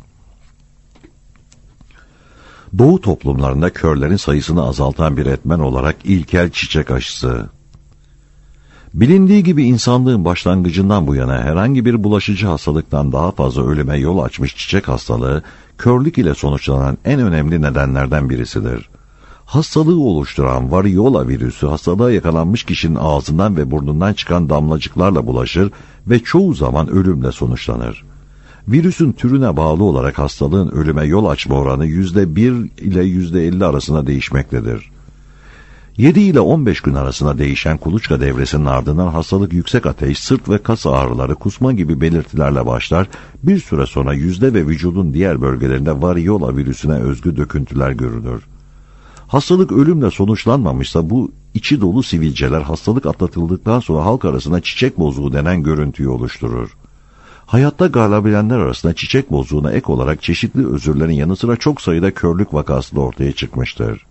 Doğu toplumlarında körlerin sayısını azaltan bir etmen olarak ilkel çiçek aşısı. Bilindiği gibi insanlığın başlangıcından bu yana herhangi bir bulaşıcı hastalıktan daha fazla ölüme yol açmış çiçek hastalığı, körlük ile sonuçlanan en önemli nedenlerden birisidir. Hastalığı oluşturan variola virüsü hastalığa yakalanmış kişinin ağzından ve burnundan çıkan damlacıklarla bulaşır ve çoğu zaman ölümle sonuçlanır. Virüsün türüne bağlı olarak hastalığın ölüme yol açma oranı yüzde bir ile yüzde elli arasında değişmektedir. yedi ile on beş gün arasında değişen kuluçka devresinin ardından hastalık yüksek ateş, sırt ve kas ağrıları, kusma gibi belirtilerle başlar, bir süre sonra yüzde ve vücudun diğer bölgelerinde variola virüsüne özgü döküntüler görülür. Hastalık ölümle sonuçlanmamışsa bu içi dolu sivilceler hastalık atlatıldıktan sonra halk arasında çiçek bozuğu denen görüntüyü oluşturur. Hayatta galabilenler arasında çiçek bozuğuna ek olarak çeşitli özürlerin yanı sıra çok sayıda körlük vakası da ortaya çıkmıştır.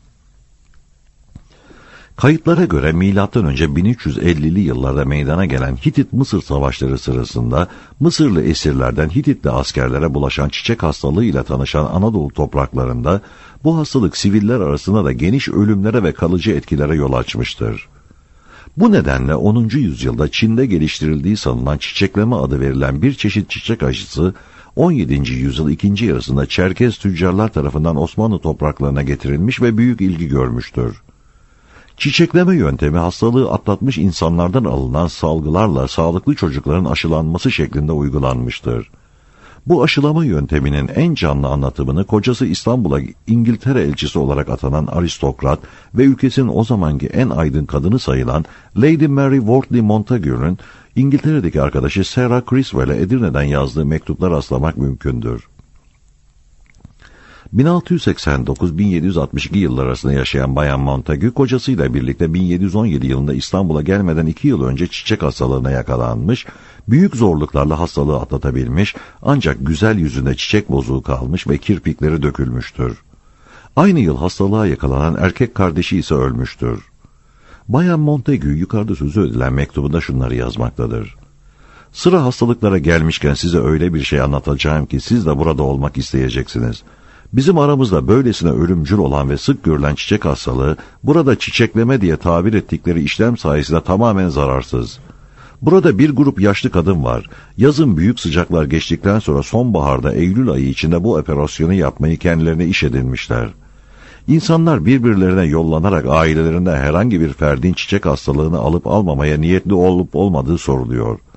Kayıtlara göre milattan önce bin üç yüz ellili yıllarda meydana gelen Hitit-Mısır savaşları sırasında Mısırlı esirlerden Hititli askerlere bulaşan çiçek hastalığı ile tanışan Anadolu topraklarında bu hastalık siviller arasında da geniş ölümlere ve kalıcı etkilere yol açmıştır. Bu nedenle onuncu yüzyılda Çin'de geliştirildiği sanılan çiçekleme adı verilen bir çeşit çiçek aşısı on yedinci yüzyıl ikinci yarısında Çerkez tüccarlar tarafından Osmanlı topraklarına getirilmiş ve büyük ilgi görmüştür. Çiçekleme yöntemi hastalığı atlatmış insanlardan alınan salgılarla sağlıklı çocukların aşılanması şeklinde uygulanmıştır. Bu aşılama yönteminin en canlı anlatımını kocası İstanbul'a İngiltere elçisi olarak atanan aristokrat ve ülkesinin o zamanki en aydın kadını sayılan Lady Mary Wortley Montagu'nun İngiltere'deki arkadaşı Sarah Criswell'e Edirne'den yazdığı mektuplar rastlamak mümkündür. bin altı yüz seksen dokuz bin yedi yüz altmış iki yıllar arasında yaşayan Bayan Montagu, kocasıyla birlikte bin yedi yüz on yedi yılında İstanbul'a gelmeden iki yıl önce çiçek hastalığına yakalanmış, büyük zorluklarla hastalığı atlatabilmiş, ancak güzel yüzünde çiçek bozuğu kalmış ve kirpikleri dökülmüştür. Aynı yıl hastalığa yakalanan erkek kardeşi ise ölmüştür. Bayan Montagu yukarıda sözü edilen mektubunda şunları yazmaktadır. Sıra hastalıklara gelmişken size öyle bir şey anlatacağım ki siz de burada olmak isteyeceksiniz. Bizim aramızda böylesine ölümcül olan ve sık görülen çiçek hastalığı, burada çiçekleme diye tabir ettikleri işlem sayesinde tamamen zararsız. Burada bir grup yaşlı kadın var. Yazın büyük sıcaklar geçtikten sonra sonbaharda Eylül ayı içinde bu operasyonu yapmayı kendilerine iş edinmişler. İnsanlar birbirlerine yollanarak ailelerinde herhangi bir ferdin çiçek hastalığını alıp almamaya niyetli olup olmadığı soruluyor.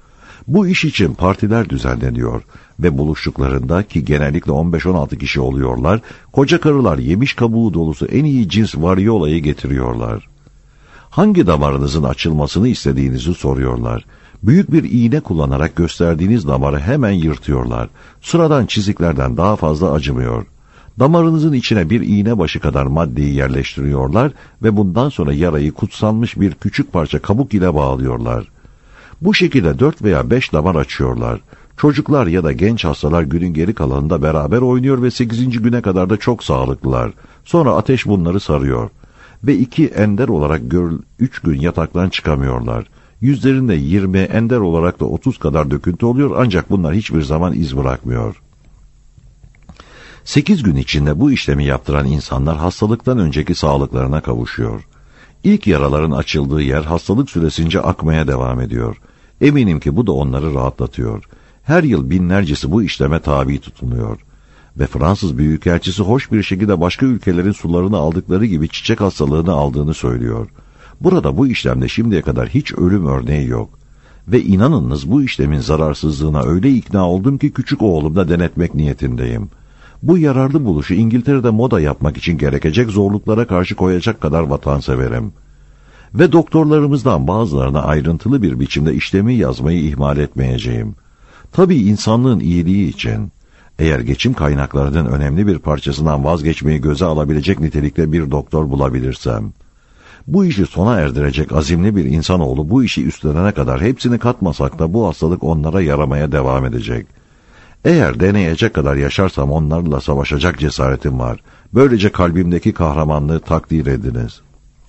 Bu iş için partiler düzenleniyor ve buluştuklarında, ki genellikle on beş on altı kişi oluyorlar, koca karılar yemiş kabuğu dolusu en iyi cins variolayı getiriyorlar. Hangi damarınızın açılmasını istediğinizi soruyorlar. Büyük bir iğne kullanarak gösterdiğiniz damarı hemen yırtıyorlar. Sıradan çiziklerden daha fazla acımıyor. Damarınızın içine bir iğne başı kadar maddeyi yerleştiriyorlar ve bundan sonra yarayı kutsanmış bir küçük parça kabuk ile bağlıyorlar. Bu şekilde dört veya beş damar açıyorlar. Çocuklar ya da genç hastalar günün geri kalanında beraber oynuyor ve sekizinci güne kadar da çok sağlıklılar. Sonra ateş bunları sarıyor. Ve iki, ender olarak görül, üç gün yataktan çıkamıyorlar. Yüzlerinde yirmi, ender olarak da otuz kadar döküntü oluyor, ancak bunlar hiçbir zaman iz bırakmıyor. Sekiz gün içinde bu işlemi yaptıran insanlar hastalıktan önceki sağlıklarına kavuşuyor. İlk yaraların açıldığı yer hastalık süresince akmaya devam ediyor. Eminim ki bu da onları rahatlatıyor. Her yıl binlercesi bu işleme tabi tutuluyor. Ve Fransız Büyükelçisi hoş bir şekilde başka ülkelerin sularını aldıkları gibi çiçek hastalığını aldığını söylüyor. Burada bu işlemde şimdiye kadar hiç ölüm örneği yok. Ve inanınız bu işlemin zararsızlığına öyle ikna oldum ki küçük oğlumda denetmek niyetindeyim. Bu yararlı buluşu İngiltere'de moda yapmak için gerekecek zorluklara karşı koyacak kadar vatanseverim. Ve doktorlarımızdan bazılarına ayrıntılı bir biçimde işlemi yazmayı ihmal etmeyeceğim. Tabii insanlığın iyiliği için. Eğer geçim kaynaklarının önemli bir parçasından vazgeçmeyi göze alabilecek nitelikte bir doktor bulabilirsem, bu işi sona erdirecek azimli bir insanoğlu bu işi üstlenene kadar hepsini katmasak da bu hastalık onlara yaramaya devam edecek. Eğer deneyecek kadar yaşarsam onlarla savaşacak cesaretim var. Böylece kalbimdeki kahramanlığı takdir ediniz.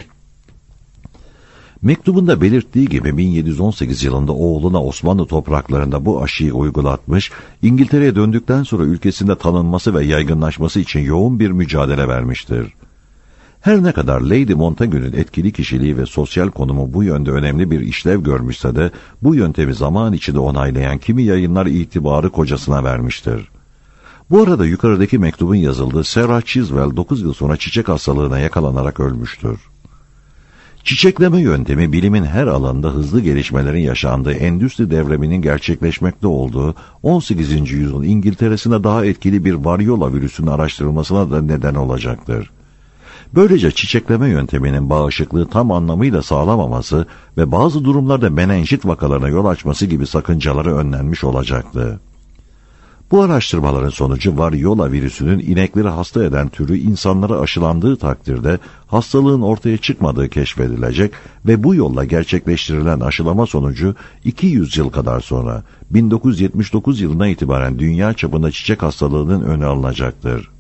Mektubunda belirttiği gibi bin yedi yüz on sekiz yılında oğluna Osmanlı topraklarında bu aşıyı uygulatmış, İngiltere'ye döndükten sonra ülkesinde tanınması ve yaygınlaşması için yoğun bir mücadele vermiştir. Her ne kadar Lady Montagu'nun etkili kişiliği ve sosyal konumu bu yönde önemli bir işlev görmüşse de, bu yöntemi zaman içinde onaylayan kimi yayınlar itibarı kocasına vermiştir. Bu arada yukarıdaki mektubun yazıldığı Sarah Chiswell dokuz yıl sonra çiçek hastalığına yakalanarak ölmüştür. Çiçekleme yöntemi bilimin her alanında hızlı gelişmelerin yaşandığı endüstri devriminin gerçekleşmekte olduğu on sekizinci yüzyıl İngiltere'sinde daha etkili bir variola virüsünün araştırılmasına da neden olacaktır. Böylece çiçekleme yönteminin bağışıklığı tam anlamıyla sağlamaması ve bazı durumlarda menenjit vakalarına yol açması gibi sakıncaları önlenmiş olacaktı. Bu araştırmaların sonucu variola virüsünün inekleri hasta eden türü insanlara aşılandığı takdirde hastalığın ortaya çıkmadığı keşfedilecek ve bu yolla gerçekleştirilen aşılama sonucu iki yüz yıl kadar sonra bin dokuz yüz yetmiş dokuz yılına itibaren dünya çapında çiçek hastalığının önü alınacaktır.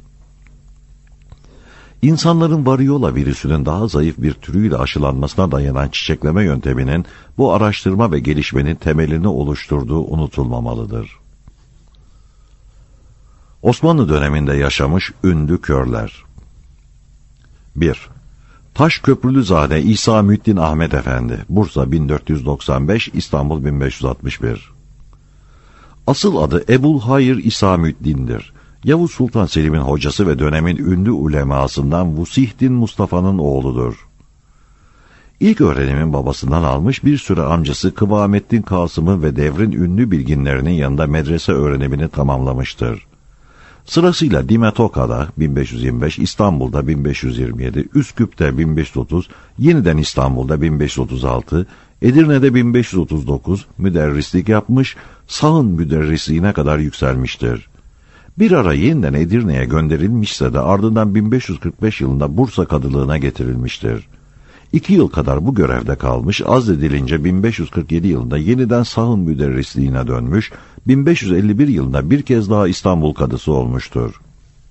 İnsanların variola virüsünün daha zayıf bir türüyle aşılanmasına dayanan çiçekleme yönteminin bu araştırma ve gelişmenin temelini oluşturduğu unutulmamalıdır. Osmanlı döneminde yaşamış ünlü körler. bir. Taşköprülüzade İsa Müddin Ahmet Efendi, Bursa bin dört yüz doksan beş, İstanbul bin beş yüz altmış bir. Asıl adı Ebu'l-Hayr İsa Müddin'dir. Yavuz Sultan Selim'in hocası ve dönemin ünlü ulemasından Vusihdin Mustafa'nın oğludur. İlk öğrenimin babasından almış, bir süre amcası Kıvamettin Kasım'ın ve devrin ünlü bilginlerinin yanında medrese öğrenimini tamamlamıştır. Sırasıyla Dimetoka'da bin beş yüz yirmi beş, İstanbul'da bin beş yüz yirmi yedi, Üsküp'te bin beş yüz otuz, yeniden İstanbul'da bin beş yüz otuz altı, Edirne'de bin beş yüz otuz dokuz müderrislik yapmış, sağın müderrisliğine kadar yükselmiştir. Bir ara yeniden Edirne'ye gönderilmişse de ardından bin beş yüz kırk beş yılında Bursa kadılığına getirilmiştir. İki yıl kadar bu görevde kalmış, azledilince bin beş yüz kırk yedi yılında yeniden sahın müderrisliğine dönmüş, bin beş yüz elli bir yılında bir kez daha İstanbul kadısı olmuştur.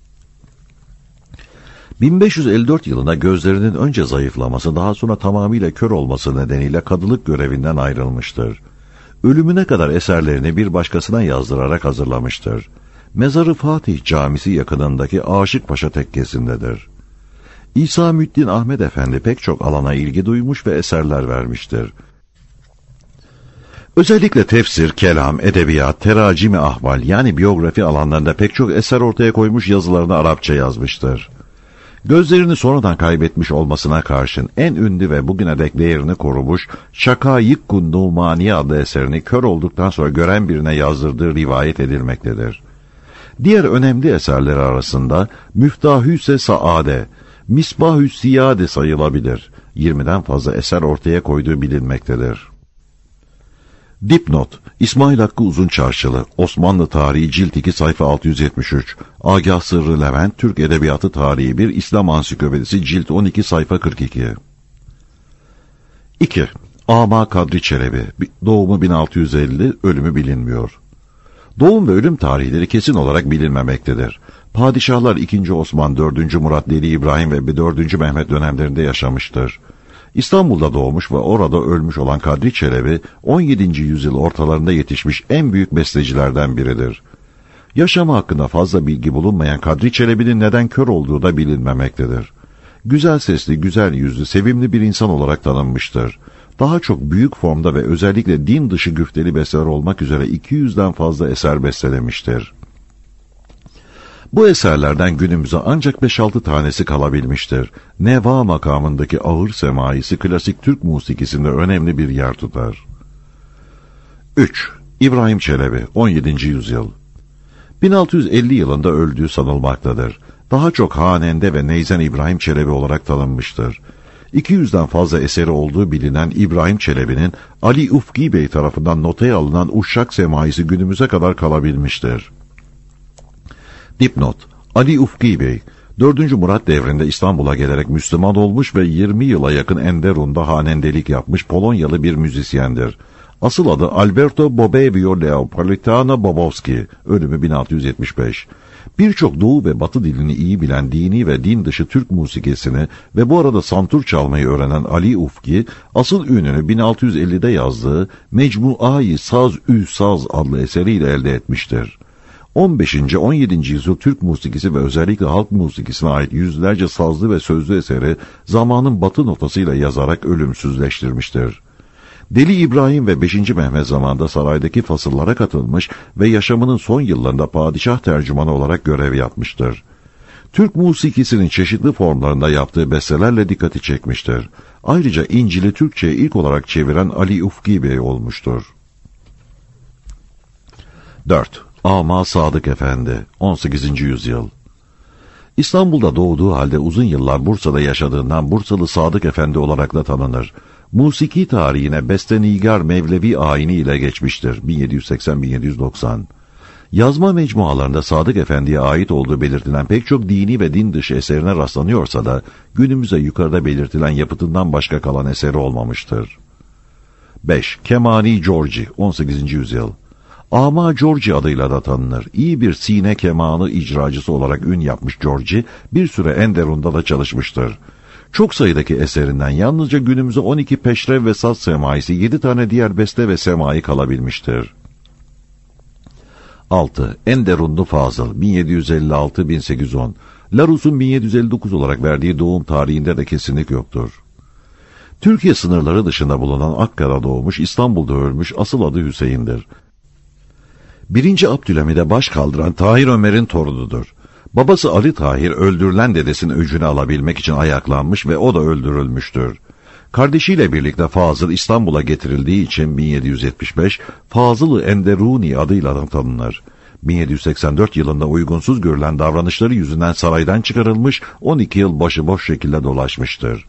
bin beş yüz elli dört yılında gözlerinin önce zayıflaması, daha sonra tamamıyla kör olması nedeniyle kadılık görevinden ayrılmıştır. Ölümüne kadar eserlerini bir başkasına yazdırarak hazırlamıştır. Mezarı Fatih Camisi yakınındaki Aşıkpaşa tekkesindedir. İsa Müddin Ahmet Efendi pek çok alana ilgi duymuş ve eserler vermiştir. Özellikle tefsir, kelam, edebiyat, teracimi ahval yani biyografi alanlarında pek çok eser ortaya koymuş, yazılarını Arapça yazmıştır. Gözlerini sonradan kaybetmiş olmasına karşın en ünlü ve bugüne dek değerini korumuş Şakâyık-ı Numaniye adlı eserini kör olduktan sonra gören birine yazdırdığı rivayet edilmektedir. Diğer önemli eserleri arasında Müftahü-ise Saade, Misbahü Siyade sayılabilir. yirmiden fazla eser ortaya koyduğu bilinmektedir. Dipnot: İsmail Hakkı Uzunçarşılı, Osmanlı Tarihi Cilt iki sayfa altı yüz yetmiş üç, Agah Sırrı Levent, Türk Edebiyatı Tarihi bir, İslam Ansiklopedisi Cilt on iki sayfa kırk iki. iki. Ama Kadri Çelebi, doğumu bin altı yüz elli, ölümü bilinmiyor. Doğum ve ölüm tarihleri kesin olarak bilinmemektedir. Padişahlar ikinci. Osman, dördüncü. Murat, Deli İbrahim ve dördüncü. Mehmet dönemlerinde yaşamıştır. İstanbul'da doğmuş ve orada ölmüş olan Kadri Çelebi, on yedinci yüzyıl ortalarında yetişmiş en büyük bestecilerden biridir. Yaşamı hakkında fazla bilgi bulunmayan Kadri Çelebi'nin neden kör olduğu da bilinmemektedir. Güzel sesli, güzel yüzlü, sevimli bir insan olarak tanınmıştır. Daha çok büyük formda ve özellikle din dışı güfteli besteler olmak üzere iki yüzden fazla eser bestelemiştir. Bu eserlerden günümüze ancak beş altı tanesi kalabilmiştir. Neva makamındaki ağır semaisi klasik Türk musikisinde önemli bir yer tutar. üç. İbrahim Çelebi, on yedinci yüzyıl. bin altı yüz elli yılında öldüğü sanılmaktadır. Daha çok Hanende ve Neyzen İbrahim Çelebi olarak tanınmıştır. iki yüzden fazla eseri olduğu bilinen İbrahim Çelebi'nin Ali Ufki Bey tarafından notaya alınan Uşşak semaisi günümüze kadar kalabilmiştir. Dipnot: Ali Ufki Bey, dördüncü. Murat devrinde İstanbul'a gelerek Müslüman olmuş ve yirmi yıla yakın Enderun'da hanendelik yapmış Polonyalı bir müzisyendir. Asıl adı Alberto Bobevio Leopolitano Bobowski, ölümü bin altı yüz yetmiş beş. Birçok Doğu ve Batı dilini iyi bilen dini ve din dışı Türk musikisini ve bu arada santur çalmayı öğrenen Ali Ufki, asıl ününü bin altı yüz ellide yazdığı Mecmu-i Saz-ü Saz adlı eseriyle elde etmiştir. on beşinci. on yedinci yüzyıl Türk musikisi ve özellikle halk musikisine ait yüzlerce sazlı ve sözlü eseri zamanın batı notasıyla yazarak ölümsüzleştirmiştir. Deli İbrahim ve beşinci. Mehmet zamanında saraydaki fasıllara katılmış ve yaşamının son yıllarında padişah tercümanı olarak görev yapmıştır. Türk musikisinin çeşitli formlarında yaptığı bestelerle dikkati çekmiştir. Ayrıca İncil'i Türkçe'ye ilk olarak çeviren Ali Ufki Bey olmuştur. dört. Ama Sadık Efendi, on sekizinci yüzyıl. İstanbul'da doğduğu halde uzun yıllar Bursa'da yaşadığından Bursalı Sadık Efendi olarak da tanınır. Musiki tarihine Bestenigar Mevlevi ayini ile geçmiştir. bin yedi yüz seksen bin yedi yüz doksan. Yazma mecmualarında Sadık Efendi'ye ait olduğu belirtilen pek çok dini ve din dışı eserine rastlanıyorsa da günümüze yukarıda belirtilen yapıtından başka kalan eseri olmamıştır. beş. Kemani Giorgi, on sekizinci yüzyıl. Ama Giorgi adıyla da tanınır. İyi bir sine kemanı icracısı olarak ün yapmış Giorgi, bir süre Enderun'da da çalışmıştır. Çok sayıdaki eserinden yalnızca günümüze on iki peşrev ve saz semaisi, yedi tane diğer beste ve semai kalabilmiştir. altı. Enderunlu Fazıl, bin yedi yüz elli altı bin sekiz yüz on. Larus'un bin yedi yüz elli dokuz olarak verdiği doğum tarihinde de kesinlik yoktur. Türkiye sınırları dışında bulunan Akka'da doğmuş, İstanbul'da ölmüş, asıl adı Hüseyin'dir. Birinci Abdülhamid'e baş kaldıran Tahir Ömer'in torunudur. Babası Ali Tahir öldürülen dedesinin öcünü alabilmek için ayaklanmış ve o da öldürülmüştür. Kardeşiyle birlikte Fazıl İstanbul'a getirildiği için bin yedi yüz yetmiş beş Fazıl-ı Enderuni adıyla da tanınır. bin yedi yüz seksen dört yılında uygunsuz görülen davranışları yüzünden saraydan çıkarılmış, on iki yıl başıboş şekilde dolaşmıştır.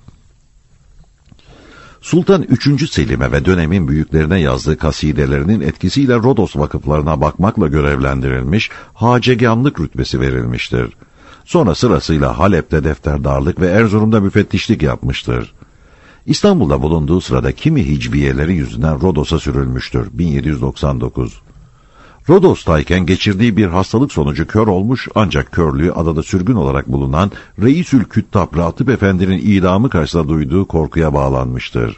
Sultan üçüncü. Selim'e ve dönemin büyüklerine yazdığı kasidelerinin etkisiyle Rodos vakıflarına bakmakla görevlendirilmiş, haceganlık rütbesi verilmiştir. Sonra sırasıyla Halep'te defterdarlık ve Erzurum'da müfettişlik yapmıştır. İstanbul'da bulunduğu sırada kimi hicbiyeleri yüzünden Rodos'a sürülmüştür. bin yedi yüz doksan dokuz. Rodos'tayken geçirdiği bir hastalık sonucu kör olmuş, ancak körlüğü adada sürgün olarak bulunan Reisül Küttab Ratip Efendi'nin idamı karşısında duyduğu korkuya bağlanmıştır.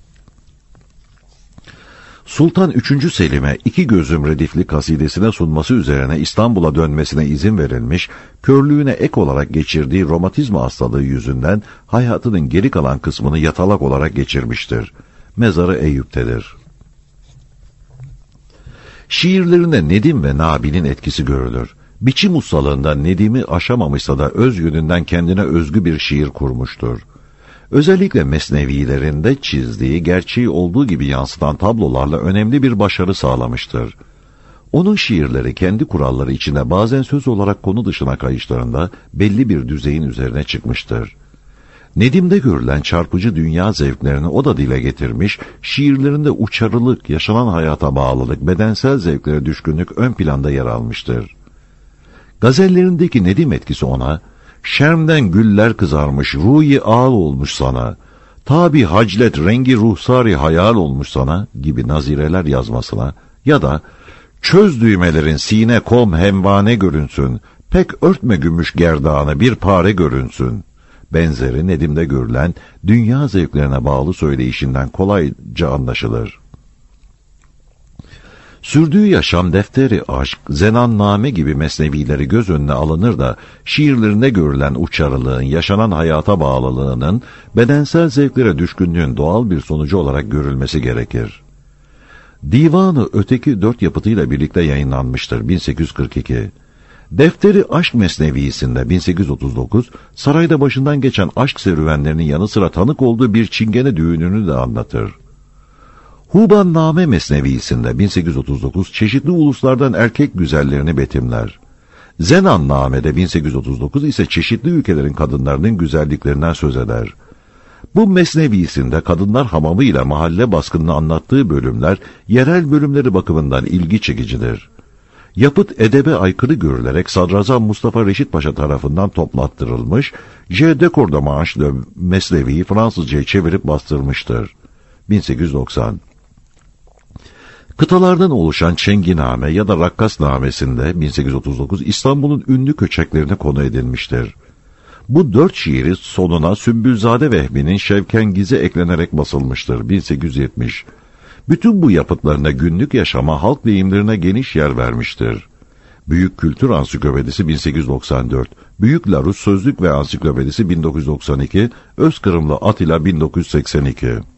Sultan üçüncü. Selim'e iki gözüm redifli kasidesine sunması üzerine İstanbul'a dönmesine izin verilmiş, körlüğüne ek olarak geçirdiği romatizma hastalığı yüzünden hayatının geri kalan kısmını yatalak olarak geçirmiştir. Mezarı Eyüp'tedir. Şiirlerinde Nedim ve Nabi'nin etkisi görülür. Biçim ustalığında Nedim'i aşamamışsa da öz yönünden kendine özgü bir şiir kurmuştur. Özellikle mesnevilerinde çizdiği, gerçeği olduğu gibi yansıtan tablolarla önemli bir başarı sağlamıştır. Onun şiirleri kendi kuralları içinde bazen söz olarak konu dışına kayışlarında belli bir düzeyin üzerine çıkmıştır. Nedim'de görülen çarpıcı dünya zevklerini o da dile getirmiş, şiirlerinde uçarılık, yaşanan hayata bağlılık, bedensel zevklere düşkünlük ön planda yer almıştır. Gazellerindeki Nedim etkisi ona, şermden güller kızarmış, ruhi ağal olmuş sana, tabi haclet rengi ruhsari hayal olmuş sana gibi nazireler yazmasına ya da çöz düğmelerin sine kom hemvane görünsün, pek örtme gümüş gerdağını bir pare görünsün benzeri Nedim'de görülen dünya zevklerine bağlı söyleyişinden kolayca anlaşılır. Sürdüğü yaşam defteri aşk, zenanname gibi mesnevileri göz önüne alınır da şiirlerinde görülen uçarılığın, yaşanan hayata bağlılığının, bedensel zevklere düşkünlüğün doğal bir sonucu olarak görülmesi gerekir. Divanı öteki dört yapıtıyla birlikte yayınlanmıştır bin sekiz yüz kırk iki. Defteri Aşk Mesnevisinde bin sekiz yüz otuz dokuz, sarayda başından geçen aşk serüvenlerinin yanı sıra tanık olduğu bir çingene düğününü de anlatır. Hubanname Mesnevisinde bin sekiz yüz otuz dokuz, çeşitli uluslardan erkek güzellerini betimler. Zenanname'de bin sekiz yüz otuz dokuz ise çeşitli ülkelerin kadınlarının güzelliklerinden söz eder. Bu mesnevisinde kadınlar hamamı ile mahalle baskınını anlattığı bölümler, yerel bölümleri bakımından ilgi çekicidir. Yapıt edebe aykırı görülerek Sadrazam Mustafa Reşit Paşa tarafından toplattırılmış, J. Decorda maaşlı mesneviyi Fransızca'ya çevirip bastırmıştır. bin sekiz yüz doksan. Kıtalardan oluşan Çenginame ya da Rakkasnamesinde bin sekiz yüz otuz dokuz İstanbul'un ünlü köçeklerine konu edilmiştir. Bu dört şiiri sonuna Sümbülzade Vehbi'nin Şevkengiz'e eklenerek basılmıştır bin sekiz yüz yetmiş. Bütün bu yapıtlarında günlük yaşama, halk deyimlerine geniş yer vermiştir. Büyük Kültür Ansiklopedisi bin sekiz yüz doksan dört, Büyük Larus Sözlük ve Ansiklopedisi bin dokuz yüz doksan iki, Özkırımlı Atilla bin dokuz yüz seksen iki.